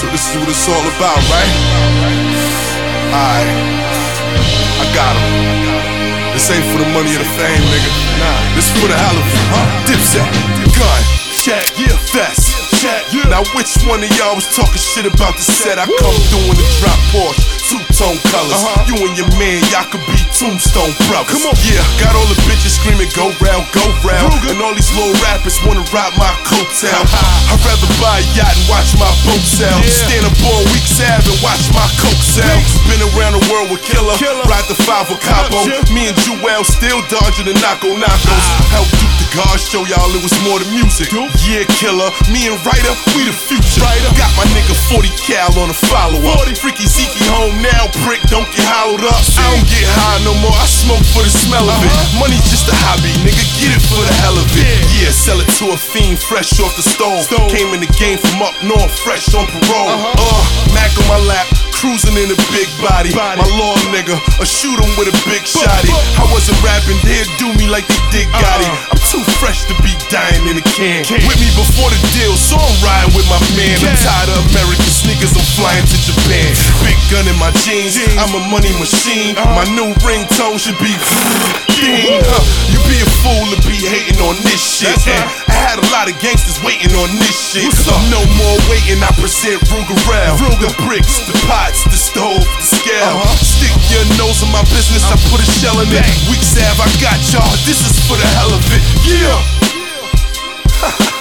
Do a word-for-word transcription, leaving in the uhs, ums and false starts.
So this is what it's all about, right? Alright, I got him. This ain't for the money or the fame, nigga. Nah, this is for the hell of it, huh? Dipset, gun, check, yeah, vest, check. Yeah. Now which one of y'all was talking shit about the set? I come through in the drop Porsche, two-tone colors. Uh-huh. You and your man, y'all could be Tombstone brothers. Come on, yeah. Got all the bitches screaming, go round, go round. Ruger. And all these little rappers wanna ride my coattail. Uh-huh. I'd rather buy a yacht and watch my boat sail. Yeah. Stand up on Weeks Ave and watch my coke sail. Been around the world with Killer, Killer. Ride the five with Capo. Me and Jewel still dodging the knocko knockos. Help Duke the God show y'all it was more than music. Duke? Yeah, Killer. Me and Ryder, we the future. Ryder. Got my nigga forty cal on a follow-up. Freaky Zeke home now, prick, don't get hollowed up. I don't get high no more, I smoke for the smell of it. Money's just a hobby, nigga, get it for the hell of it. Yeah, sell it to a fiend fresh off the stove. Came in the game from up north, fresh on parole. Uh, Mac on my lap, cruising in a big body. My law nigga, a shoot 'em with a big shotty. I wasn't rapping, they'd do me like they did Gotti. I'm too fresh to be dying in a can. With me before the deal, so I'm riding with my man. I'm tired of American sneakers, I'm flying to Japan. Big gun in my jeans, I'm a money machine. My new ringtone should be ding. Huh. You be a fool to be hating on this shit. And I had a lot of gangsters waiting on this shit. So no more waiting, I present Rugerel. The bricks, the pots, the stove, the scale. Stick your nose in my business, I put a shell in it. Weeks Ave, I got y'all, this is for the hell of it. Yeah.